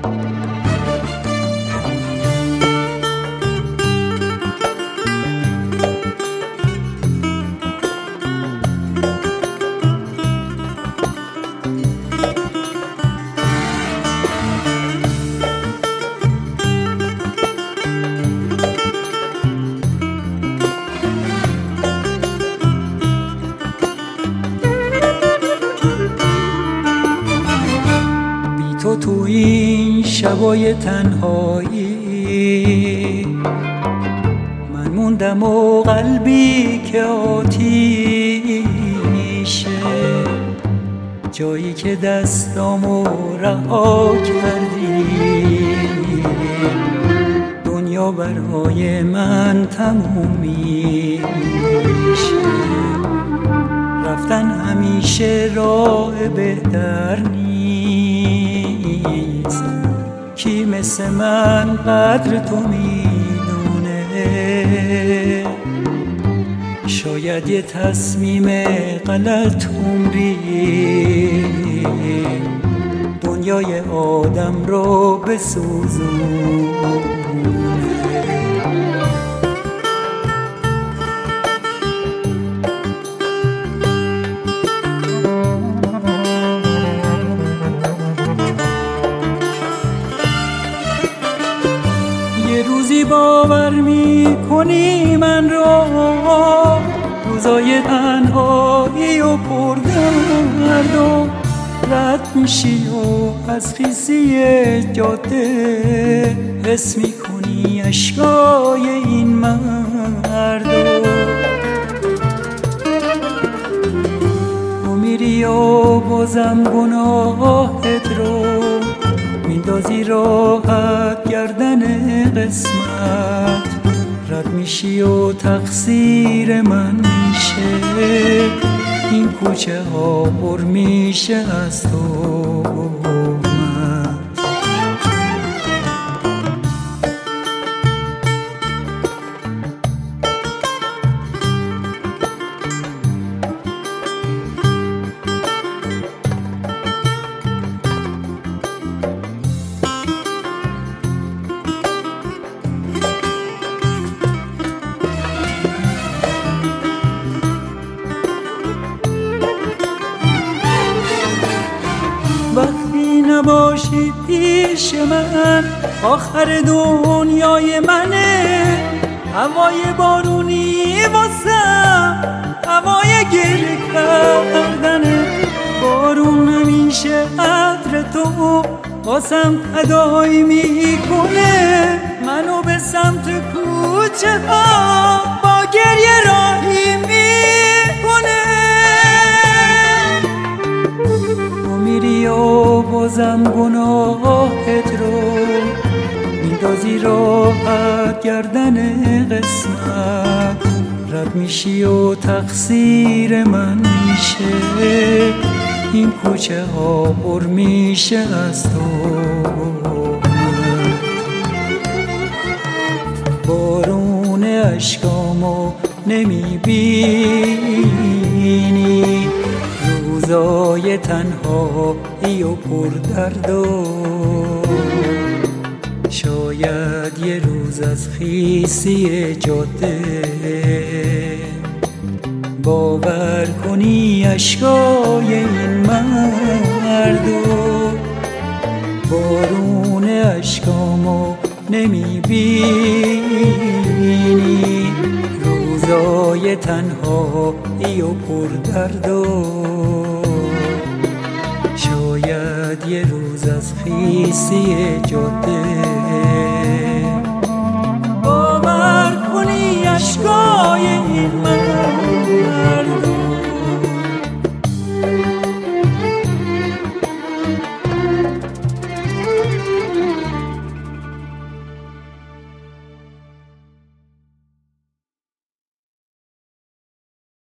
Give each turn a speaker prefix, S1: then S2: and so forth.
S1: تو تو این شبای تنهایی من موندم و قلبی که آتیشه، جایی که دستامو رها کردی دنیا برای من تموم میشه. رفتن همیشه راه بهتر نیست، کی مثل من قدر تو میدونه. شاید یه تصمیم غلط عمری دنیای آدم رو بسوزونه. یه روزی باور میکنی من رو، روزای تنهایی و پردرد و رد میشی و از خیسی جاده حس میکنی اشکای این مردو. تو میری و بازم گناهت رو میندازی راحت گردن قسمت، رد میشی و تقصیر من میشه. این کوچه ها پر میشه از تو. وقتی نباشی پیش من آخر دنیای منه. هوای بارونی واسم هوای گریه کردنه. بارون همیشه عطر تو واسم تداعی میکنه. منو به سمت کوچه ها با گریه راهی میکنه. میری و بازم گناهت رو میندازی راحت گردن قسمت، رد میشی و تقصیر من میشه. این کوچه ها پر میشه از تو. بارون اشکامو نمیبینی، روزای تنهایی و پردرد و شاید یه روز از خیسی جاده باور کنی اشکای این مردو. بارون اشکامو نمیبینی، روزای تنهایی و پردرد و شاید یه روز از خیسی جاده باور کنی اشکای این من